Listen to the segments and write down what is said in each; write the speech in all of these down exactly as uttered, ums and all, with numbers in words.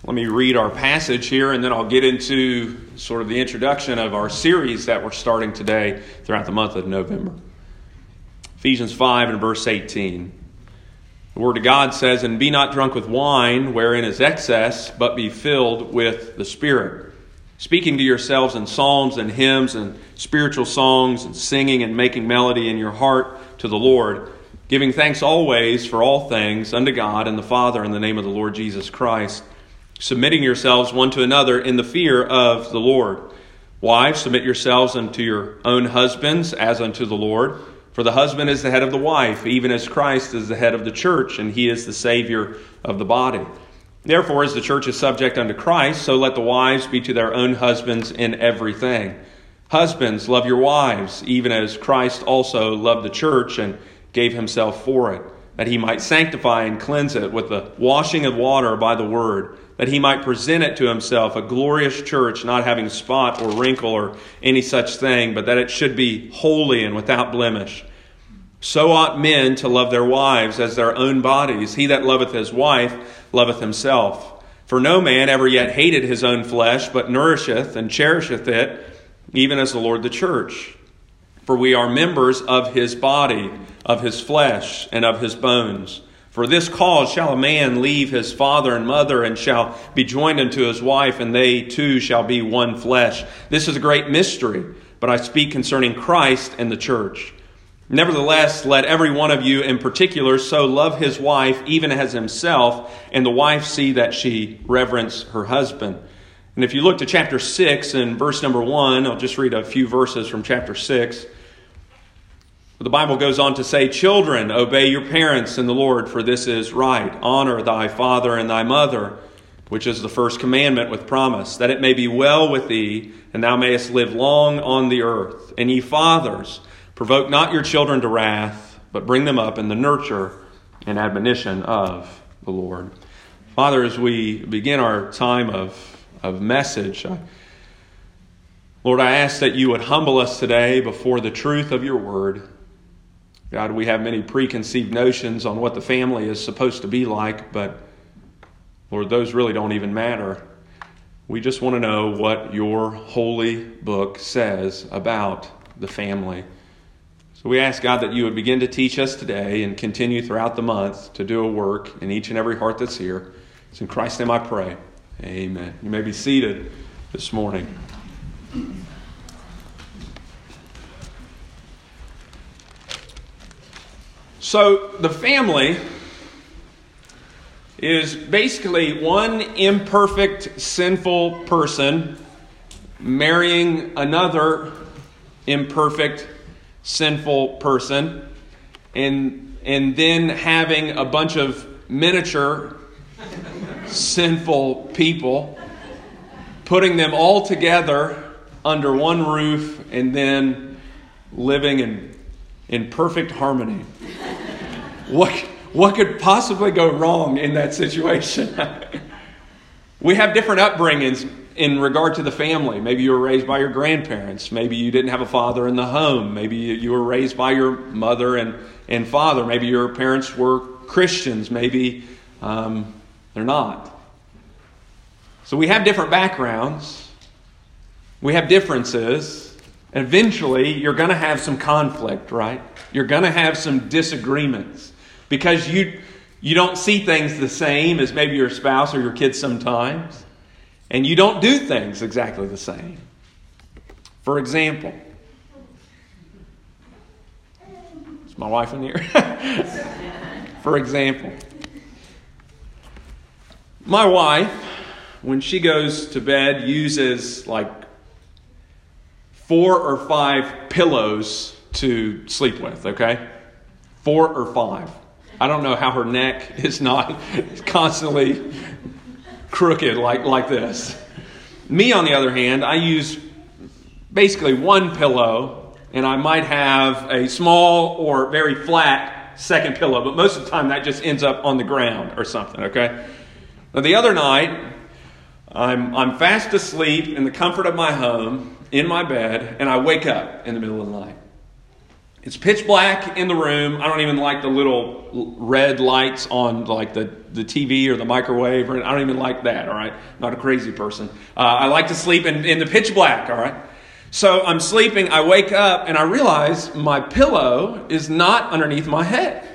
Let me read our passage here, and then I'll get into sort of the introduction of our series that we're starting today throughout the month of November. Ephesians five and verse eighteen. The Word of God says, "And be not drunk with wine, wherein is excess, but be filled with the Spirit, speaking to yourselves in psalms and hymns and spiritual songs, and singing and making melody in your heart to the Lord, giving thanks always for all things unto God and the Father in the name of the Lord Jesus Christ, submitting yourselves one to another in the fear of the Lord. Wives, submit yourselves unto your own husbands as unto the Lord. For the husband is the head of the wife, even as Christ is the head of the church, and he is the Savior of the body. Therefore, as the church is subject unto Christ, so let the wives be to their own husbands in everything. Husbands, love your wives, even as Christ also loved the church and gave himself for it, that he might sanctify and cleanse it with the washing of water by the word, that he might present it to himself a glorious church, not having spot or wrinkle or any such thing, but that it should be holy and without blemish. So ought men to love their wives as their own bodies. He that loveth his wife loveth himself. For no man ever yet hated his own flesh, but nourisheth and cherisheth it, even as the Lord the church. For we are members of his body, of his flesh, and of his bones. For this cause shall a man leave his father and mother, and shall be joined unto his wife, and they two shall be one flesh. This is a great mystery, but I speak concerning Christ and the church. Nevertheless, let every one of you in particular so love his wife, even as himself, and the wife see that she reverence her husband." And if you look to chapter six and verse number one, I'll just read a few verses from chapter six. The Bible goes on to say, "Children, obey your parents in the Lord, for this is right. Honor thy father and thy mother, which is the first commandment with promise, that it may be well with thee, and thou mayest live long on the earth. And ye fathers, provoke not your children to wrath, but bring them up in the nurture and admonition of the Lord." Father, as we begin our time of, of message, I, Lord, I ask that you would humble us today before the truth of your word. God, we have many preconceived notions on what the family is supposed to be like, but Lord, those really don't even matter. We just want to know what your holy book says about the family. So we ask, God, that you would begin to teach us today and continue throughout the month to do a work in each and every heart that's here. It's in Christ's name I pray. Amen. You may be seated this morning. So the family is basically one imperfect, sinful person marrying another imperfect, sinful person, and and then having a bunch of miniature sinful people, putting them all together under one roof, and then living in in perfect harmony. What what could possibly go wrong in that situation? We have different upbringings in regard to the family. Maybe you were raised by your grandparents. Maybe you didn't have a father in the home. Maybe you were raised by your mother and, and father. Maybe your parents were Christians. Maybe um, they're not. So we have different backgrounds. We have differences. And eventually, you're going to have some conflict, right? You're going to have some disagreements because you you don't see things the same as maybe your spouse or your kids sometimes. And you don't do things exactly the same. For example, is my wife in here? For example, my wife, when she goes to bed, uses like four or five pillows to sleep with, okay? Four or five. I don't know how her neck is not constantly crooked like, like this. Me, on the other hand, I use basically one pillow, and I might have a small or very flat second pillow, but most of the time that just ends up on the ground or something, okay? Now, the other night, I'm I'm fast asleep in the comfort of my home, in my bed, and I wake up in the middle of the night. It's pitch black in the room. I don't even like the little red lights on like the, the T V or the microwave. Or I don't even like that, all right? Not a crazy person. Uh, I like to sleep in, in the pitch black, all right? So I'm sleeping. I wake up and I realize my pillow is not underneath my head.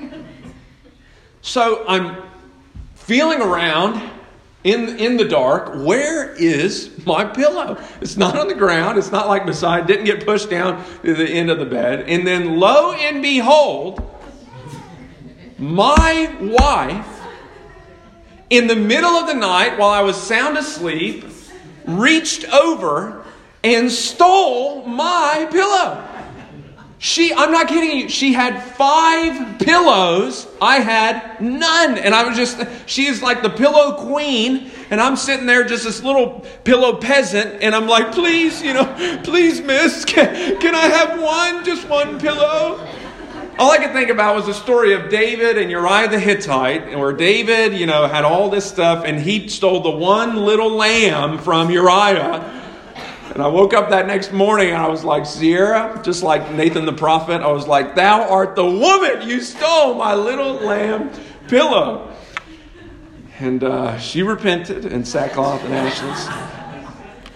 So I'm feeling around in, in the dark. Where is my pillow? It's not on the ground. It's not like beside. Didn't get pushed down to the end of the bed. And then lo and behold, my wife, in the middle of the night while I was sound asleep, reached over and stole my pillow. She, I'm not kidding you, she had five pillows. I had none. And I was just, she is like the pillow queen. And I'm sitting there just this little pillow peasant. And I'm like, please, you know, please, miss, can, can I have one, just one pillow? All I could think about was the story of David and Uriah the Hittite, where David, you know, had all this stuff and he stole the one little lamb from Uriah. And I woke up that next morning and I was like, Sierra, just like Nathan the prophet, I was like, thou art the woman, you stole my little lamb pillow. And uh, she repented in sackcloth and ashes.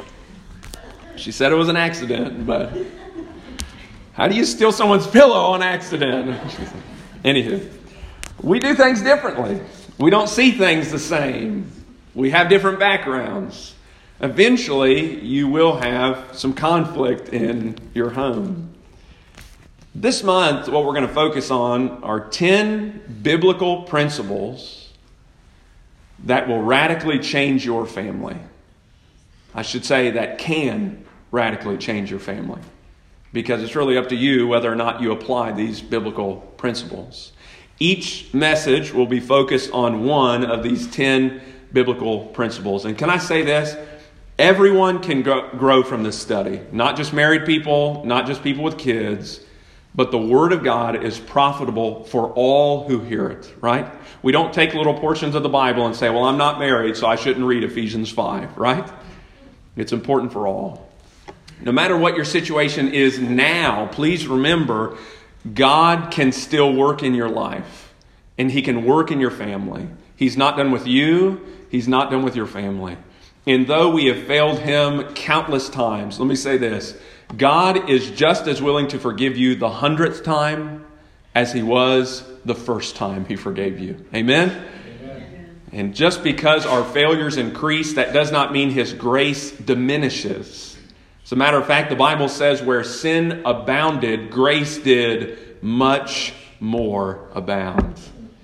She said it was an accident, but how do you steal someone's pillow on accident? Anywho, we do things differently. We don't see things the same. We have different backgrounds. Eventually, you will have some conflict in your home. This month, what we're going to focus on are ten biblical principles that will radically change your family. I should say that can radically change your family, because it's really up to you whether or not you apply these biblical principles. Each message will be focused on one of these ten biblical principles. And can I say this? Everyone can go, grow from this study. Not just married people, not just people with kids, but the Word of God is profitable for all who hear it, right? We don't take little portions of the Bible and say, well, I'm not married, so I shouldn't read Ephesians five, right? It's important for all. No matter what your situation is now, please remember, God can still work in your life, and He can work in your family. He's not done with you. He's not done with your family. And though we have failed Him countless times, let me say this, God is just as willing to forgive you the hundredth time as He was the first time He forgave you. Amen? Amen. And just because our failures increase, that does not mean His grace diminishes. As a matter of fact, the Bible says where sin abounded, grace did much more abound.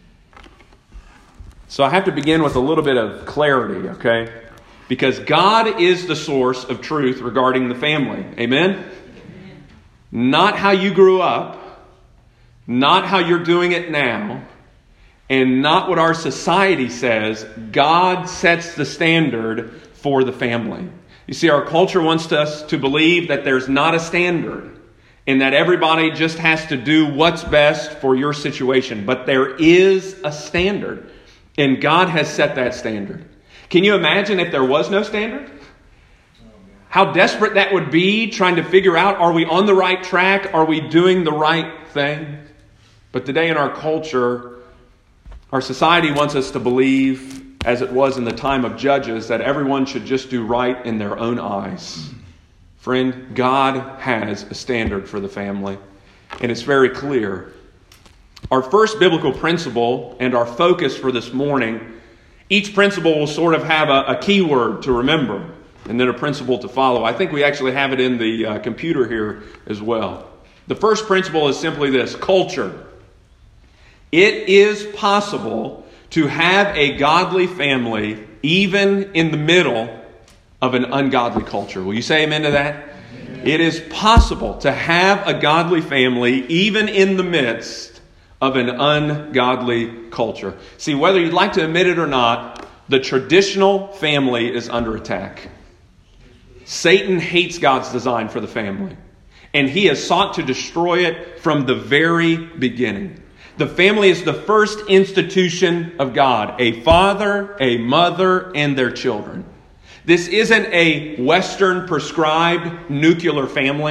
So I have to begin with a little bit of clarity, okay? Because God is the source of truth regarding the family. Amen? Amen? Not how you grew up, not how you're doing it now, and not what our society says. God sets the standard for the family. You see, our culture wants us to believe that there's not a standard and that everybody just has to do what's best for your situation. But there is a standard, and God has set that standard. Can you imagine if there was no standard? How desperate that would be, trying to figure out, are we on the right track? Are we doing the right thing? But today in our culture, our society wants us to believe, as it was in the time of Judges, that everyone should just do right in their own eyes. Friend, God has a standard for the family, and it's very clear. Our first biblical principle and our focus for this morning, each principle will sort of have a, a key word to remember and then a principle to follow. I think we actually have it in the uh, computer here as well. The first principle is simply this: culture. It is possible to have a godly family even in the middle of an ungodly culture. Will you say amen to that? Amen. It is possible to have a godly family even in the midst of an ungodly culture. See, whether you'd like to admit it or not, the traditional family is under attack. Satan hates God's design for the family, and he has sought to destroy it from the very beginning. The family is the first institution of God. A father, a mother, and their children. This isn't a Western prescribed nuclear family.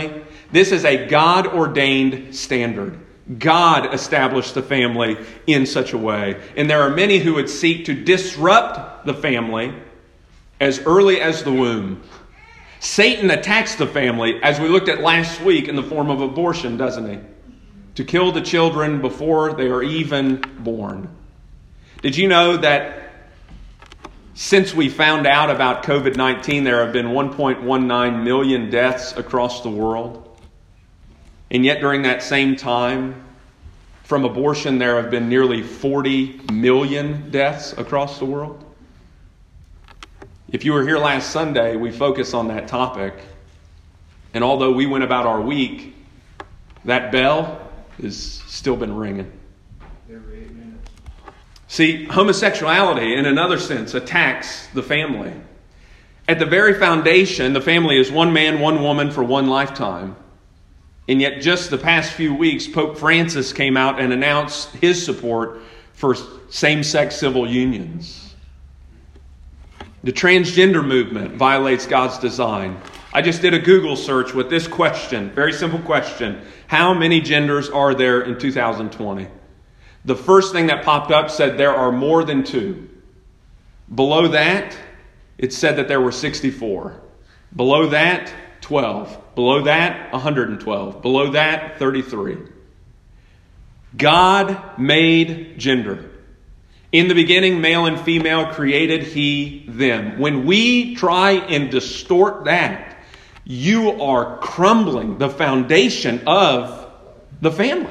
This is a God-ordained standard. God established the family in such a way. And there are many who would seek to disrupt the family as early as the womb. Satan attacks the family, as we looked at last week, in the form of abortion, doesn't he? To kill the children before they are even born. Did you know that since we found out about covid nineteen, there have been one point one nine million deaths across the world? And yet during that same time, from abortion, there have been nearly forty million deaths across the world. If you were here last Sunday, we focused on that topic. And although we went about our week, that bell has still been ringing. See, homosexuality, in another sense, attacks the family. At the very foundation, the family is one man, one woman for one lifetime. And yet just the past few weeks, Pope Francis came out and announced his support for same-sex civil unions. The transgender movement violates God's design. I just did a Google search with this question, very simple question. How many genders are there in two thousand twenty? The first thing that popped up said there are more than two. Below that, it said that there were sixty-four. Below that, twelve. Below that, one hundred twelve. Below that, thirty-three. God made gender. In the beginning, male and female created He, them. When we try and distort that, you are crumbling the foundation of the family.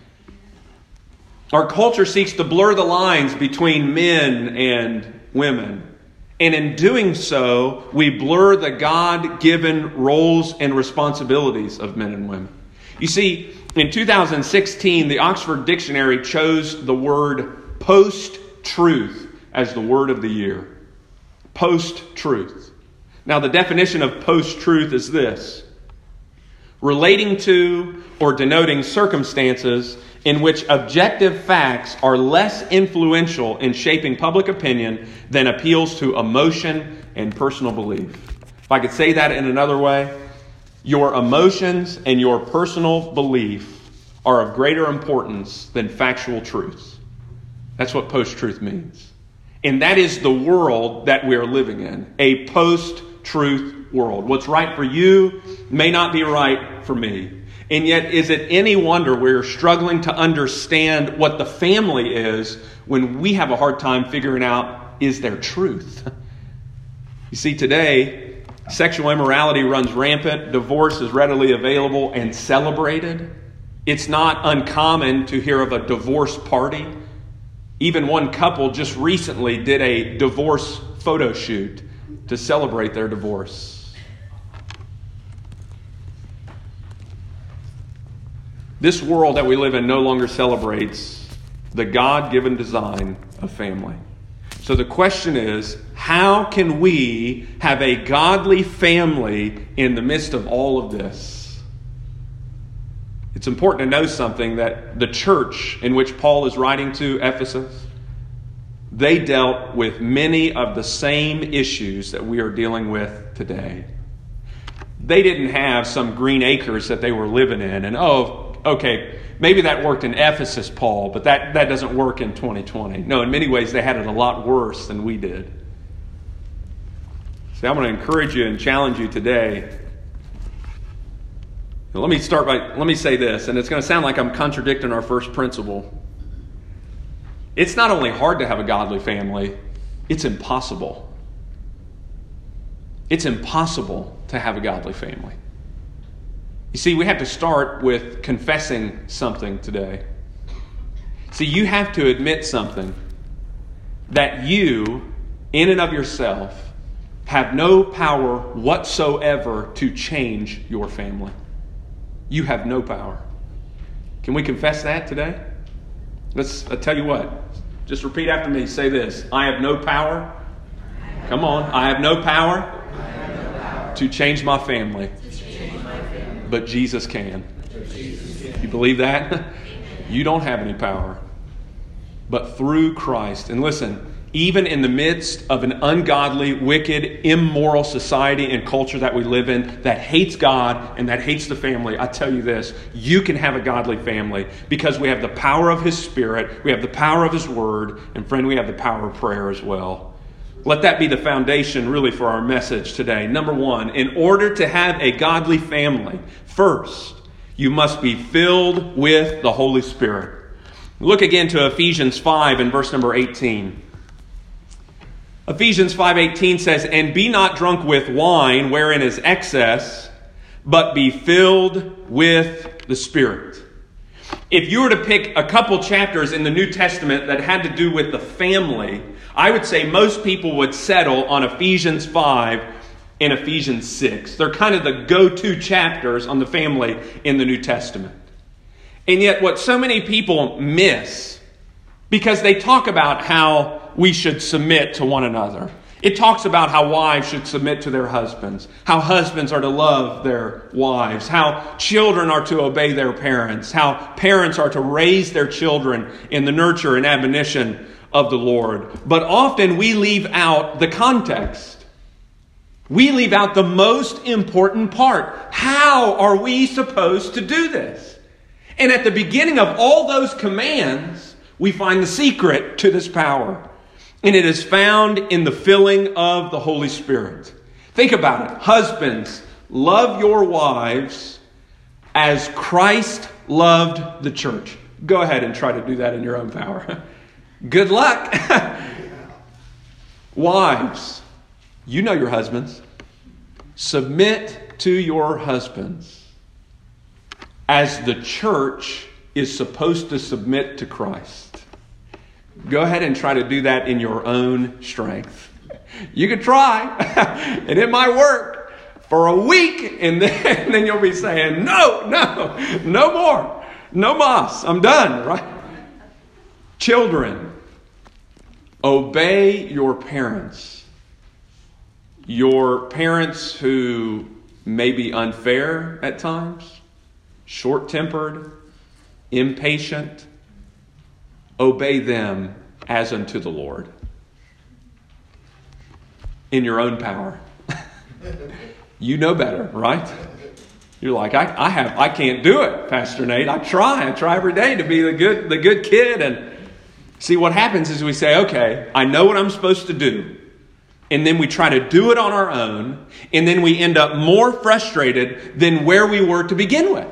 Our culture seeks to blur the lines between men and women. And in doing so, we blur the God-given roles and responsibilities of men and women. You see, in two thousand sixteen, the Oxford Dictionary chose the word post-truth as the word of the year. Post-truth. Now, the definition of post-truth is this: relating to or denoting circumstances in which objective facts are less influential in shaping public opinion than appeals to emotion and personal belief. If I could say that in another way, your emotions and your personal belief are of greater importance than factual truths. That's what post-truth means. And that is the world that we are living in, a post-truth world. What's right for you may not be right for me. And yet, is it any wonder we're struggling to understand what the family is when we have a hard time figuring out, is there truth? You see, today, sexual immorality runs rampant, divorce is readily available and celebrated. It's not uncommon to hear of a divorce party. Even one couple just recently did a divorce photo shoot to celebrate their divorce. This world that we live in no longer celebrates the God-given design of family. So the question is, how can we have a godly family in the midst of all of this? It's important to know something, that the church in which Paul is writing to, Ephesus, they dealt with many of the same issues that we are dealing with today. They didn't have some green acres that they were living in and, oh, okay, maybe that worked in Ephesus, Paul, but that, that doesn't work in twenty twenty. No, in many ways they had it a lot worse than we did. See, I'm going to encourage you and challenge you today. Now, let me start by, let me say this, and it's going to sound like I'm contradicting our first principle. It's not only hard to have a godly family, it's impossible. It's impossible to have a godly family. You see, we have to start with confessing something today. See, you have to admit something, that you, in and of yourself, have no power whatsoever to change your family. You have no power. Can we confess that today? Let's, I'll tell you what, just repeat after me. Say this: I have no power. Come on. I have no power to change my family. But Jesus can. You believe that? You don't have any power. but through Christ. And listen, even in the midst of an ungodly, wicked, immoral society and culture that we live in that hates God and that hates the family, I tell you this, you can have a godly family because we have the power of His Spirit, we have the power of His Word, and friend, we have the power of prayer as well. Let that be the foundation really for our message today. Number one, in order to have a godly family, first, you must be filled with the Holy Spirit. Look again to Ephesians five and verse number eighteen. Ephesians five eighteen says, "And be not drunk with wine, wherein is excess, but be filled with the Spirit." If you were to pick a couple chapters in the New Testament that had to do with the family, I would say most people would settle on Ephesians five and Ephesians six. They're kind of the go-to chapters on the family in the New Testament. And yet what so many people miss, because they talk about how we should submit to one another. It talks about how wives should submit to their husbands, how husbands are to love their wives, how children are to obey their parents, how parents are to raise their children in the nurture and admonition of the Lord. But often we leave out the context. We leave out the most important part. How are we supposed to do this? And at the beginning of all those commands, we find the secret to this power. And it is found in the filling of the Holy Spirit. Think about it. Husbands, love your wives as Christ loved the church. Go ahead and try to do that in your own power. Good luck. Wives, you know your husbands. Submit to your husbands as the church is supposed to submit to Christ. Go ahead and try to do that in your own strength. You can try, and it might work for a week, and then, and then you'll be saying, no, no, no more. No mas. I'm done, right? Children, obey your parents. Your parents who may be unfair at times, short-tempered, impatient, obey them as unto the Lord. In your own power. You know better, right? You're like, I, I have I can't do it, Pastor Nate. I try. I try every day to be the good the good kid. And see, what happens is we say, okay, I know what I'm supposed to do. And then we try to do it on our own. And then we end up more frustrated than where we were to begin with.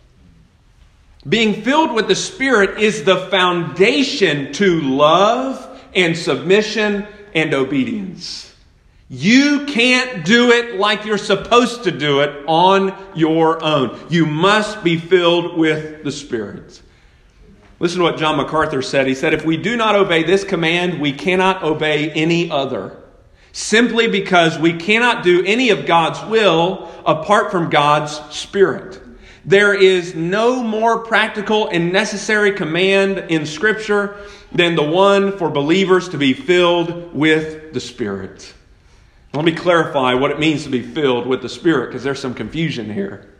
Being filled with the Spirit is the foundation to love and submission and obedience. You can't do it like you're supposed to do it on your own. You must be filled with the Spirit. Listen to what John MacArthur said. He said, if we do not obey this command, we cannot obey any other. Simply because we cannot do any of God's will apart from God's Spirit. There is no more practical and necessary command in Scripture than the one for believers to be filled with the Spirit. Let me clarify what it means to be filled with the Spirit, because there's some confusion here.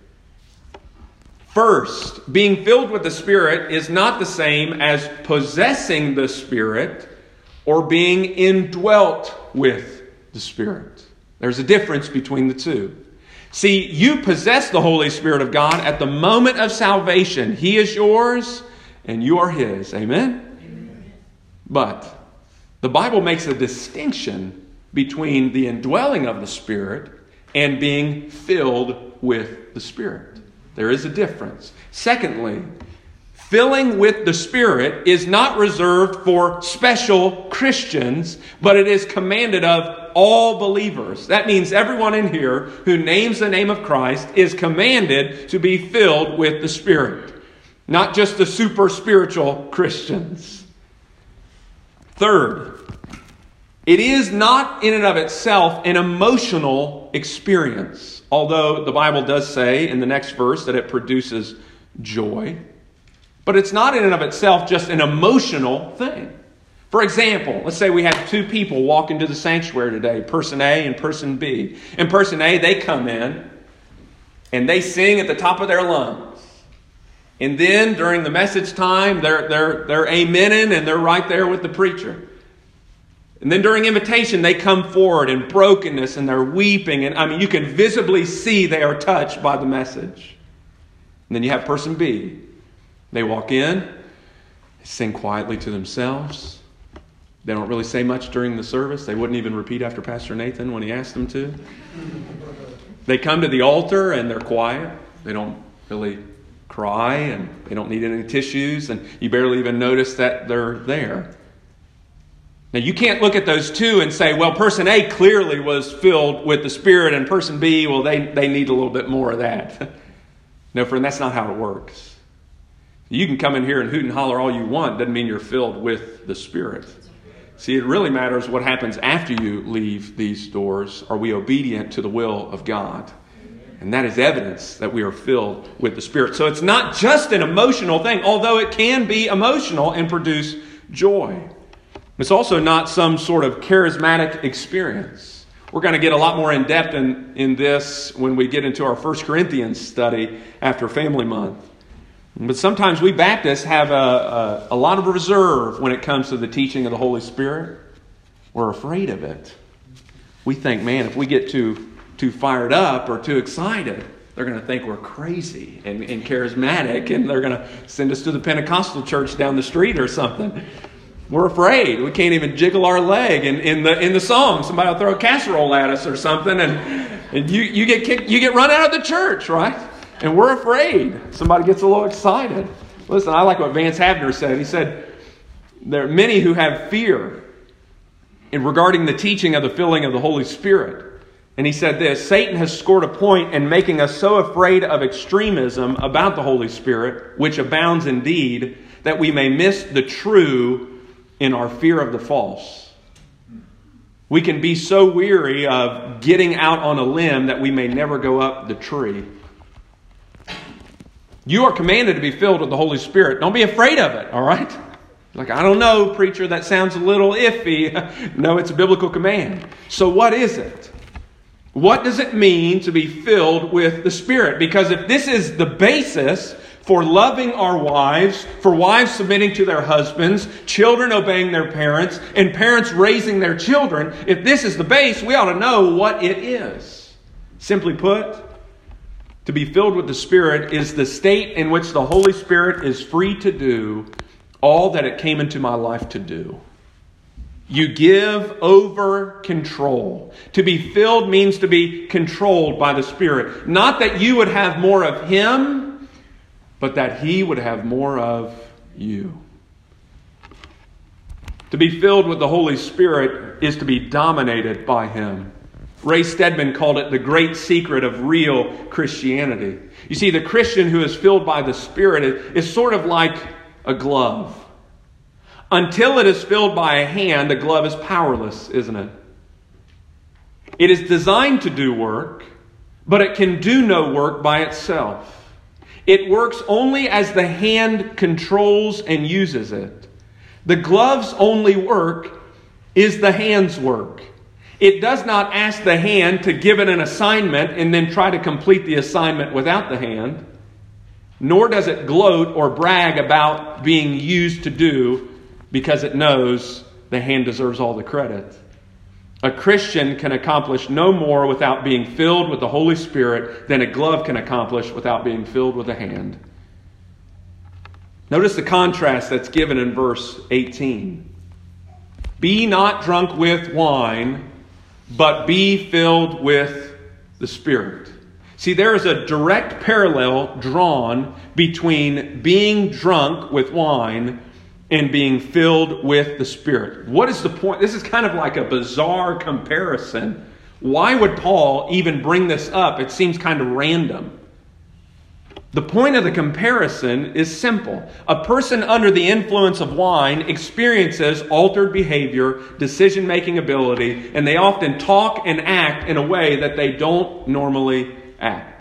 First, being filled with the Spirit is not the same as possessing the Spirit or being indwelt with the Spirit. There's a difference between the two. See, you possess the Holy Spirit of God at the moment of salvation. He is yours and you are His. Amen? Amen. But the Bible makes a distinction between the indwelling of the Spirit and being filled with the Spirit. There is a difference. Secondly, filling with the Spirit is not reserved for special Christians, but it is commanded of all believers. That means everyone in here who names the name of Christ is commanded to be filled with the Spirit. Not just the super spiritual Christians. Third, it is not in and of itself an emotional experience. Although the Bible does say in the next verse that it produces joy. But it's not in and of itself just an emotional thing. For example, let's say we have two people walk into the sanctuary today, person A and person B. And person A, they come in and they sing at the top of their lungs. And then during the message time, they're, they're, they're amening and they're right there with the preacher. And then during invitation, they come forward in brokenness and they're weeping. And I mean, you can visibly see they are touched by the message. And then you have person B. They walk in, they sing quietly to themselves. They don't really say much during the service. They wouldn't even repeat after Pastor Nathan when he asked them to. They come to the altar and they're quiet. They don't really cry and they don't need any tissues. And you barely even notice that they're there. Now, you can't look at those two and say, well, person A clearly was filled with the Spirit, and person B, well, they, they need a little bit more of that. No, friend, that's not how it works. You can come in here and hoot and holler all you want. Doesn't mean you're filled with the Spirit. See, it really matters what happens after you leave these doors. Are we obedient to the will of God? And that is evidence that we are filled with the Spirit. So it's not just an emotional thing, although it can be emotional and produce joy. It's also not some sort of charismatic experience. We're going to get a lot more in-depth in, in this when we get into our First Corinthians study after Family Month. But sometimes we Baptists have a, a, a lot of reserve when it comes to the teaching of the Holy Spirit. We're afraid of it. We think, man, if we get too, too fired up or too excited, they're going to think we're crazy and, and charismatic, and they're going to send us to the Pentecostal church down the street or something. We're afraid. We can't even jiggle our leg in, in the in the song. Somebody will throw a casserole at us or something, and, and you, you get kicked, you get run out of the church, right? And we're afraid. Somebody gets a little excited. Listen, I like what Vance Havner said. He said, there are many who have fear in regarding the teaching of the filling of the Holy Spirit. And he said this, Satan has scored a point in making us so afraid of extremism about the Holy Spirit, which abounds indeed, that we may miss the true in our fear of the false. We can be so weary of getting out on a limb that we may never go up the tree. You are commanded to be filled with the Holy Spirit. Don't be afraid of it, all right? Like, I don't know, preacher, that sounds a little iffy. No, it's a biblical command. So what is it? What does it mean to be filled with the Spirit? Because if this is the basis for loving our wives, for wives submitting to their husbands, children obeying their parents, and parents raising their children, if this is the base, we ought to know what it is. Simply put, to be filled with the Spirit is the state in which the Holy Spirit is free to do all that it came into my life to do. You give over control. To be filled means to be controlled by the Spirit. Not that you would have more of Him, but that He would have more of you. To be filled with the Holy Spirit is to be dominated by Him. Ray Stedman called it the great secret of real Christianity. You see, the Christian who is filled by the Spirit is sort of like a glove. Until it is filled by a hand, the glove is powerless, isn't it? It is designed to do work, but it can do no work by itself. It works only as the hand controls and uses it. The glove's only work is the hand's work. It does not ask the hand to give it an assignment and then try to complete the assignment without the hand. Nor does it gloat or brag about being used to do because it knows the hand deserves all the credit. A Christian can accomplish no more without being filled with the Holy Spirit than a glove can accomplish without being filled with a hand. Notice the contrast that's given in verse eighteen. Be not drunk with wine, but be filled with the Spirit. See, there is a direct parallel drawn between being drunk with wine and being filled with the Spirit. What is the point? This is kind of like a bizarre comparison. Why would Paul even bring this up? It seems kind of random. The point of the comparison is simple. A person under the influence of wine experiences altered behavior, decision-making ability, and they often talk and act in a way that they don't normally act.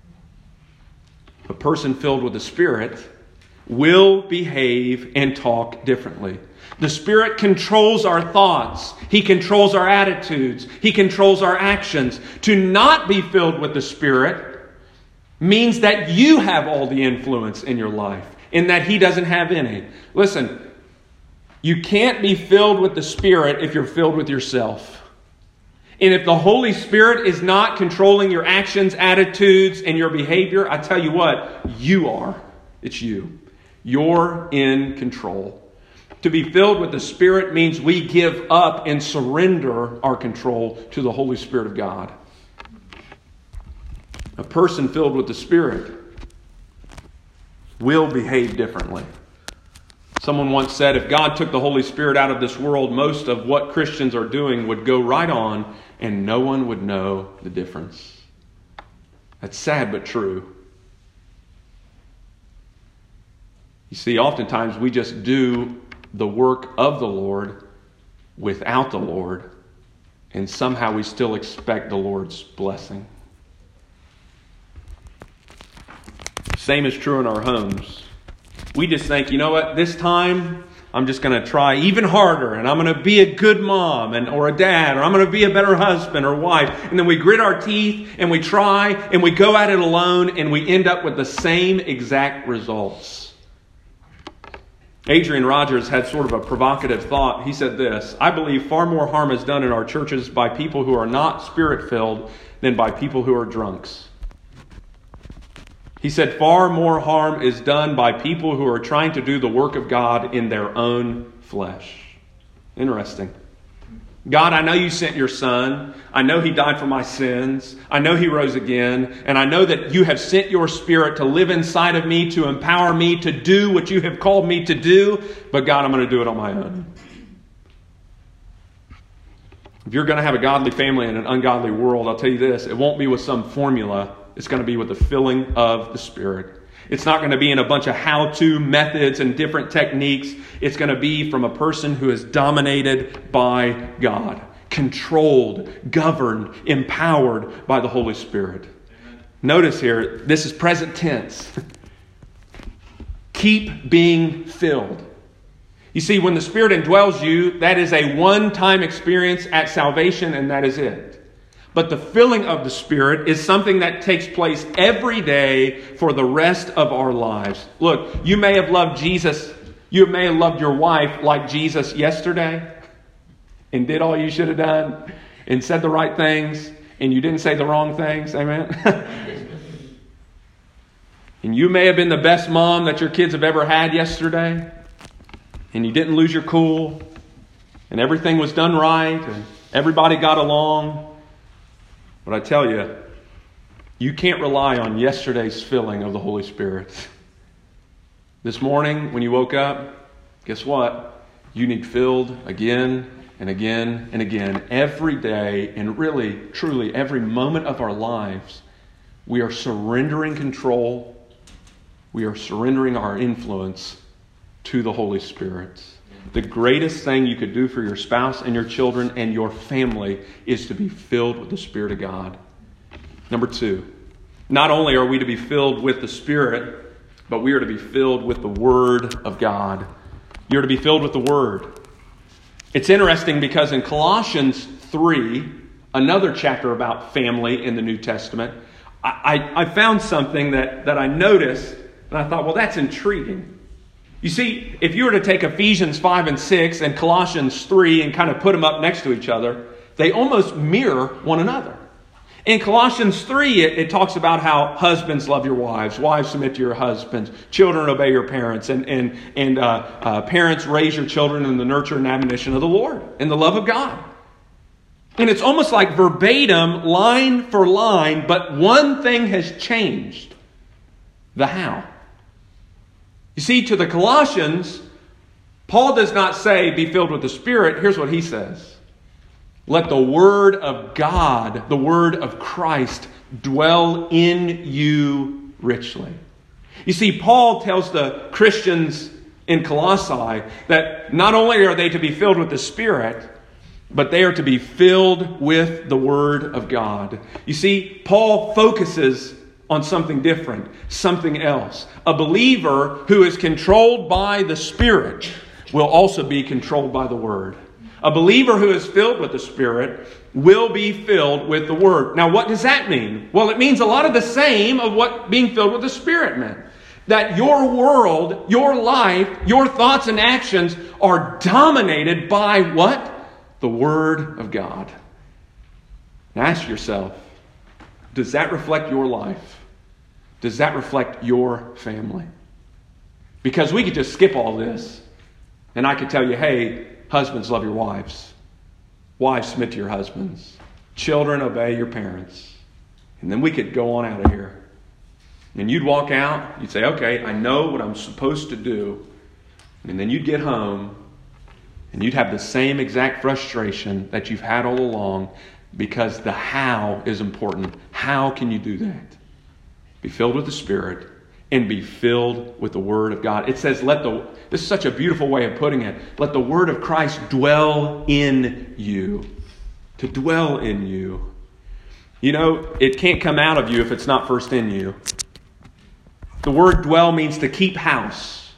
A person filled with the Spirit will behave and talk differently. The Spirit controls our thoughts. He controls our attitudes. He controls our actions. To not be filled with the Spirit means that you have all the influence in your life and that He doesn't have any. Listen, you can't be filled with the Spirit if you're filled with yourself. And if the Holy Spirit is not controlling your actions, attitudes, and your behavior, I tell you what, you are. It's you. You're in control. To be filled with the Spirit means we give up and surrender our control to the Holy Spirit of God. A person filled with the Spirit will behave differently. Someone once said, if God took the Holy Spirit out of this world, most of what Christians are doing would go right on and no one would know the difference. That's sad but true. You see, oftentimes we just do the work of the Lord without the Lord, and somehow we still expect the Lord's blessing. Same is true in our homes. We just think, you know what, this time I'm just going to try even harder, and I'm going to be a good mom and or a dad, or I'm going to be a better husband or wife. And then we grit our teeth and we try and we go at it alone and we end up with the same exact results. Adrian Rogers had sort of a provocative thought. He said this: I believe far more harm is done in our churches by people who are not Spirit-filled than by people who are drunks. He said far more harm is done by people who are trying to do the work of God in their own flesh. Interesting. God, I know you sent your Son. I know He died for my sins. I know He rose again. And I know that you have sent your Spirit to live inside of me, to empower me to do what you have called me to do. But God, I'm going to do it on my own. If you're going to have a godly family in an ungodly world, I'll tell you this, it won't be with some formula. It's going to be with the filling of the Spirit. It's not going to be in a bunch of how-to methods and different techniques. It's going to be from a person who is dominated by God, controlled, governed, empowered by the Holy Spirit. Notice here, this is present tense. Keep being filled. You see, when the Spirit indwells you, that is a one-time experience at salvation, and that is it. But the filling of the Spirit is something that takes place every day for the rest of our lives. Look, you may have loved Jesus, you may have loved your wife like Jesus yesterday and did all you should have done and said the right things and you didn't say the wrong things. Amen? And you may have been the best mom that your kids have ever had yesterday and you didn't lose your cool and everything was done right and everybody got along. But I tell you, you can't rely on yesterday's filling of the Holy Spirit. This morning, when you woke up, guess what? You need filled again and again and again. Every day, and really, truly, every moment of our lives, we are surrendering control. We are surrendering our influence to the Holy Spirit. The greatest thing you could do for your spouse and your children and your family is to be filled with the Spirit of God. Number two, not only are we to be filled with the Spirit, but we are to be filled with the Word of God. You're to be filled with the Word. It's interesting because in Colossians three, another chapter about family in the New Testament, I, I, I found something that, that I noticed, and I thought, well, that's intriguing. You see, if you were to take Ephesians five and six and Colossians three and kind of put them up next to each other, they almost mirror one another. In Colossians three, it, it talks about how husbands love your wives, wives submit to your husbands, children obey your parents, and, and, and uh, uh, parents raise your children in the nurture and admonition of the Lord, in the love of God. And it's almost like verbatim, line for line, but one thing has changed: the how. You see, to the Colossians, Paul does not say, be filled with the Spirit. Here's what he says: let the Word of God, the Word of Christ, dwell in you richly. You see, Paul tells the Christians in Colossae that not only are they to be filled with the Spirit, but they are to be filled with the Word of God. You see, Paul focuses on something different, something else. A believer who is controlled by the Spirit will also be controlled by the Word. A believer who is filled with the Spirit will be filled with the Word. Now, what does that mean? Well, it means a lot of the same of what being filled with the Spirit meant. That your world, your life, your thoughts and actions are dominated by what? The Word of God. Now ask yourself, does that reflect your life? Does that reflect your family? Because we could just skip all this, and I could tell you, hey, husbands, love your wives. Wives, submit to your husbands. Children, obey your parents. And then we could go on out of here. And you'd walk out, you'd say, okay, I know what I'm supposed to do. And then you'd get home, and you'd have the same exact frustration that you've had all along, because the how is important. How can you do that? Be filled with the Spirit and be filled with the Word of God. It says, let the, this is such a beautiful way of putting it, let the Word of Christ dwell in you. To dwell in you. You know, it can't come out of you if it's not first in you. The word dwell means to keep house.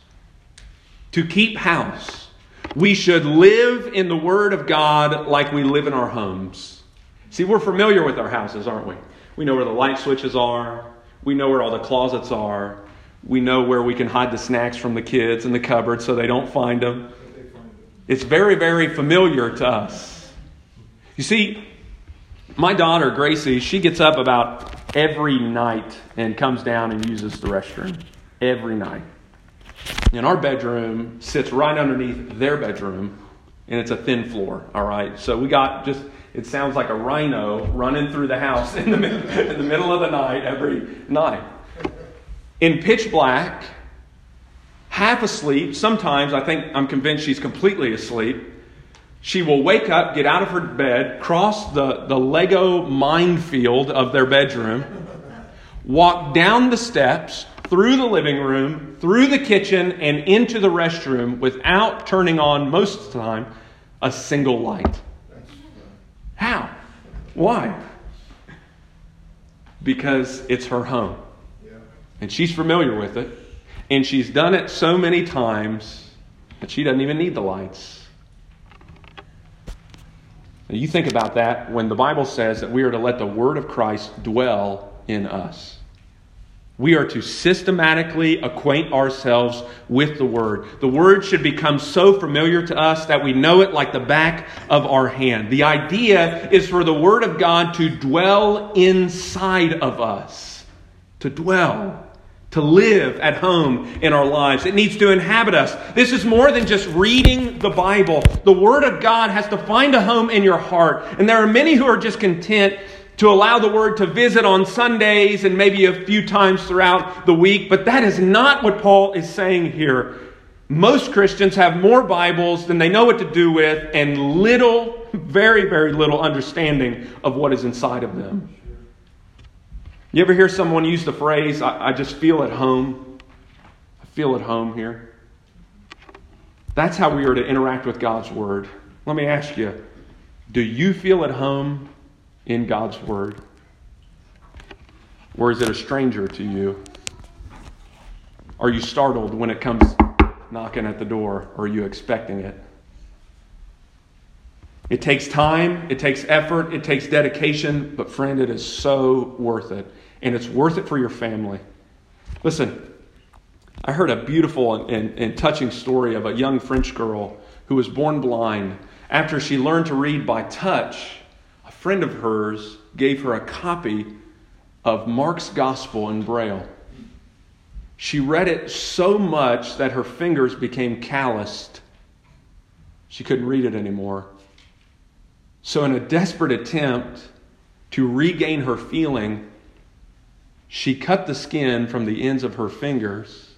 To keep house. We should live in the Word of God like we live in our homes. See, we're familiar with our houses, aren't we? We know where the light switches are. We know where all the closets are. We know where we can hide the snacks from the kids in the cupboard so they don't find them. It's very, very familiar to us. You see, my daughter, Gracie, she gets up about every night and comes down and uses the restroom. Every night. And our bedroom sits right underneath their bedroom, and it's a thin floor, all right? So we got just... It sounds like a rhino running through the house in the, middle, in the middle of the night every night. In pitch black, half asleep, sometimes I think I'm convinced she's completely asleep. She will wake up, get out of her bed, cross the, the Lego minefield of their bedroom, walk down the steps, through the living room, through the kitchen, and into the restroom without turning on, most of the time, a single light. How? Why? Because it's her home. And she's familiar with it. And she's done it so many times that she doesn't even need the lights. Now you think about that when the Bible says that we are to let the Word of Christ dwell in us. We are to systematically acquaint ourselves with the Word. The Word should become so familiar to us that we know it like the back of our hand. The idea is for the Word of God to dwell inside of us. To dwell. To live at home in our lives. It needs to inhabit us. This is more than just reading the Bible. The Word of God has to find a home in your heart. And there are many who are just content to allow the Word to visit on Sundays and maybe a few times throughout the week. But that is not what Paul is saying here. Most Christians have more Bibles than they know what to do with and little, very, very little understanding of what is inside of them. You ever hear someone use the phrase, I, I just feel at home? I feel at home here. That's how we are to interact with God's Word. Let me ask you, do you feel at home in God's Word? Or is it a stranger to you? Are you startled when it comes knocking at the door? Or are you expecting it? It takes time, it takes effort, it takes dedication, but friend, it is so worth it. And it's worth it for your family. Listen, I heard a beautiful and, and touching story of a young French girl who was born blind. After she learned to read by touch, a friend of hers gave her a copy of Mark's Gospel in Braille. She read it so much that her fingers became calloused. She couldn't read it anymore. So in a desperate attempt to regain her feeling, she cut the skin from the ends of her fingers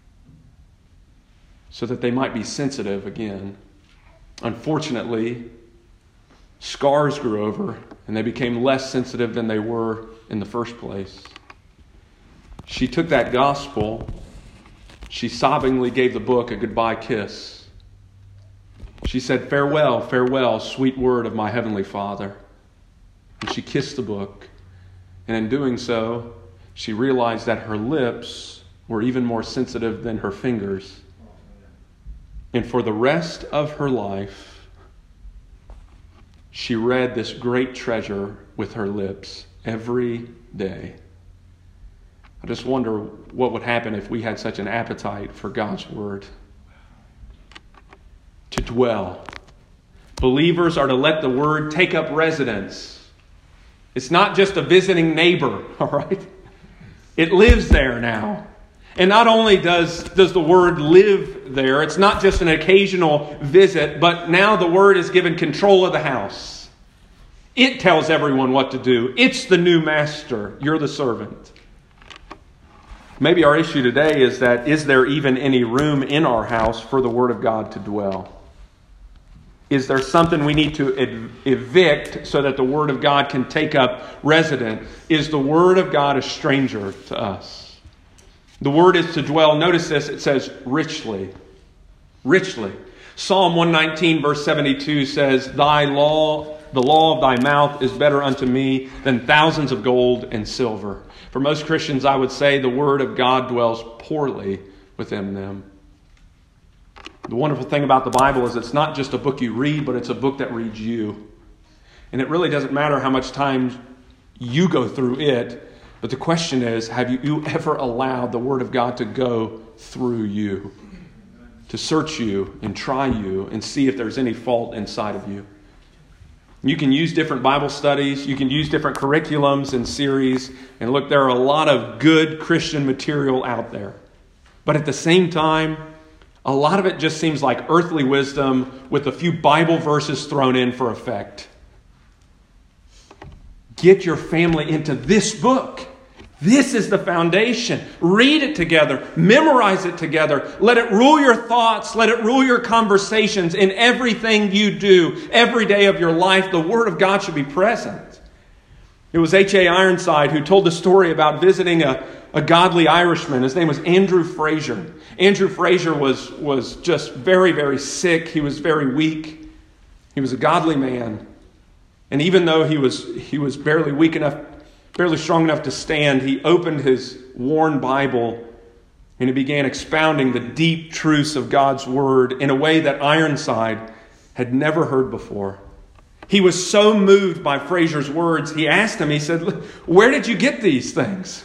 so that they might be sensitive again. Unfortunately, scars grew over and they became less sensitive than they were in the first place. She took that gospel, she sobbingly gave the book a goodbye kiss. She said, "Farewell, farewell, sweet word of my heavenly Father." And she kissed the book. And in doing so, she realized that her lips were even more sensitive than her fingers. And for the rest of her life, she read this great treasure with her lips every day. I just wonder what would happen if we had such an appetite for God's Word. To dwell. Believers are to let the Word take up residence. It's not just a visiting neighbor, all right? It lives there now. And not only does, does the Word live there, it's not just an occasional visit, but now the Word is given control of the house. It tells everyone what to do. It's the new master. You're the servant. Maybe our issue today is that, is there even any room in our house for the Word of God to dwell? Is there something we need to ev- evict so that the Word of God can take up residence? Is the Word of God a stranger to us? The word is to dwell. Notice this, it says richly. Richly. Psalm one nineteen verse seventy-two says, Thy law, the law of thy mouth is better unto me than thousands of gold and silver. For most Christians, I would say the Word of God dwells poorly within them. The wonderful thing about the Bible is it's not just a book you read, but it's a book that reads you. And it really doesn't matter how much time you go through it, but the question is, have you, you ever allowed the Word of God to go through you? To search you and try you and see if there's any fault inside of you. You can use different Bible studies. You can use different curriculums and series. And look, there are a lot of good Christian material out there. But at the same time, a lot of it just seems like earthly wisdom with a few Bible verses thrown in for effect. Get your family into this book. This is the foundation. Read it together. Memorize it together. Let it rule your thoughts. Let it rule your conversations. In everything you do, every day of your life, the Word of God should be present. It was H A Ironside who told the story about visiting a, a godly Irishman. His name was Andrew Fraser. Andrew Fraser was, was just very, very sick. He was very weak. He was a godly man. And even though he was, he was barely weak enough, barely strong enough to stand, he opened his worn Bible and he began expounding the deep truths of God's Word in a way that Ironside had never heard before. He was so moved by Fraser's words, he asked him, he said, where did you get these things?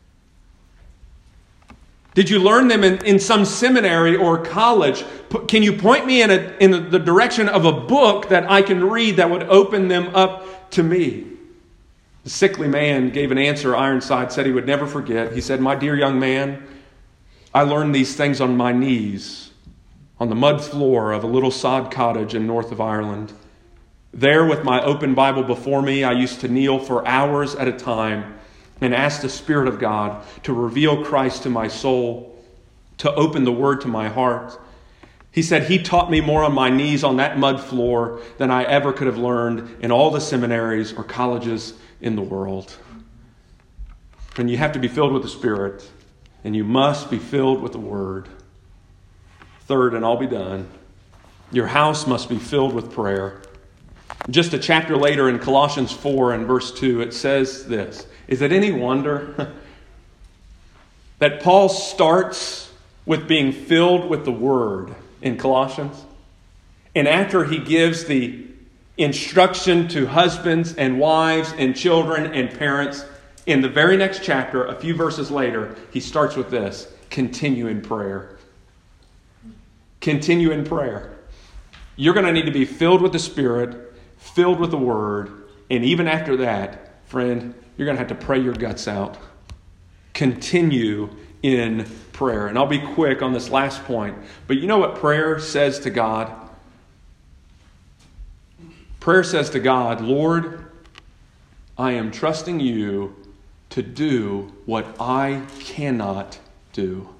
Did you learn them in, in some seminary or college? Can you point me in, a, in the direction of a book that I can read that would open them up to me? The sickly man gave an answer Ironside said he would never forget. He said, my dear young man, I learned these things on my knees, on the mud floor of a little sod cottage in north of Ireland. There, with my open Bible before me, I used to kneel for hours at a time and ask the Spirit of God to reveal Christ to my soul, to open the Word to my heart. He said he taught me more on my knees on that mud floor than I ever could have learned in all the seminaries or colleges in the world. And you have to be filled with the Spirit, and you must be filled with the Word. Third, and I'll be done, your house must be filled with prayer. Just a chapter later in Colossians four and verse two, it says this. Is it any wonder that Paul starts with being filled with the Word in Colossians? And after he gives the instruction to husbands and wives and children and parents, in the very next chapter, a few verses later, he starts with this: continue in prayer. Continue in prayer. You're going to need to be filled with the Spirit, filled with the Word, and even after that, friend, you're going to have to pray your guts out. Continue in prayer. And I'll be quick on this last point. But you know what prayer says to God? Prayer says to God, Lord, I am trusting you to do what I cannot do.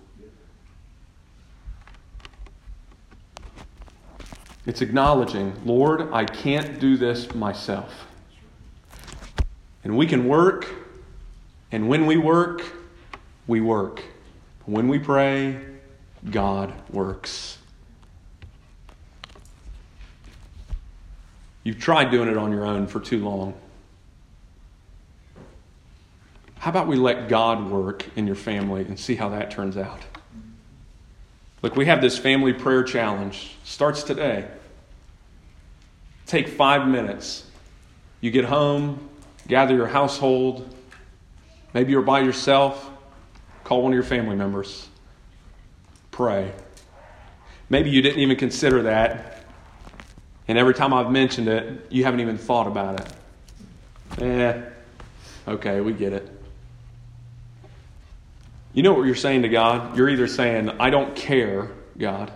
It's acknowledging, Lord, I can't do this myself. And we can work, and when we work, we work. When we pray, God works. You've tried doing it on your own for too long. How about we let God work in your family and see how that turns out? Look, we have this family prayer challenge. Starts today. Take five minutes. You get home, gather your household. Maybe you're by yourself. Call one of your family members. Pray. Maybe you didn't even consider that. And every time I've mentioned it, you haven't even thought about it. Eh, okay, we get it. You know what you're saying to God? You're either saying, I don't care, God.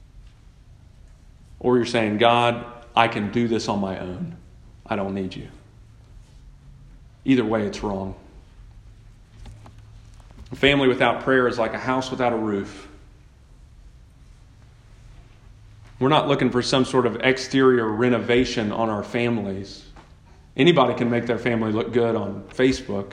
Or you're saying, God, I can do this on my own. I don't need you. Either way, it's wrong. A family without prayer is like a house without a roof. We're not looking for some sort of exterior renovation on our families. Anybody can make their family look good on Facebook.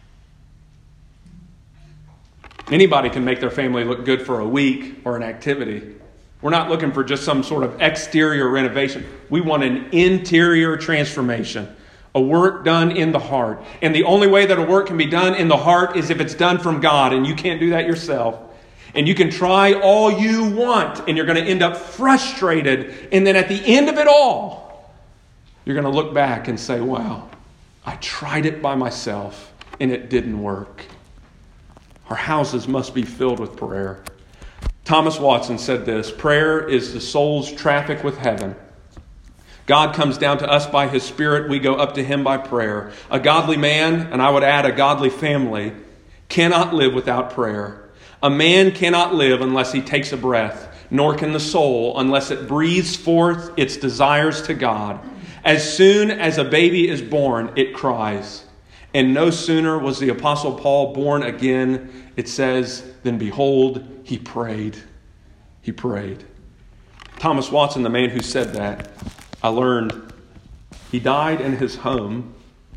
Anybody can make their family look good for a week or an activity. We're not looking for just some sort of exterior renovation. We want an interior transformation, a work done in the heart. And the only way that a work can be done in the heart is if it's done from God, and you can't do that yourself. And you can try all you want, and you're going to end up frustrated. And then at the end of it all, you're going to look back and say, wow, I tried it by myself, and it didn't work. Our houses must be filled with prayer. Thomas Watson said this, prayer is the soul's traffic with heaven. God comes down to us by His Spirit. We go up to Him by prayer. A godly man, and I would add a godly family, cannot live without prayer. A man cannot live unless he takes a breath, nor can the soul unless it breathes forth its desires to God. As soon as a baby is born, it cries. And no sooner was the Apostle Paul born again, it says, then behold, he prayed. He prayed. Thomas Watson, the man who said that, I learned he died in his home,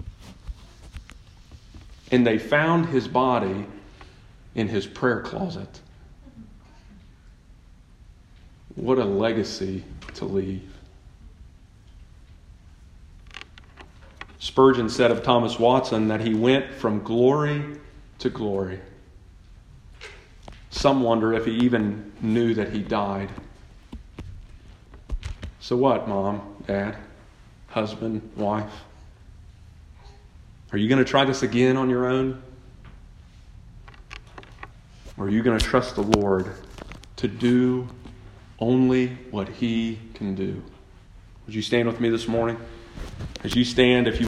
and they found his body in his prayer closet. What a legacy to leave. Spurgeon said of Thomas Watson that he went from glory to glory. Some wonder if he even knew that he died. So what, Mom, Dad, husband, wife? Are you going to try this again on your own? Or are you going to trust the Lord to do only what He can do? Would you stand with me this morning? As you stand, if you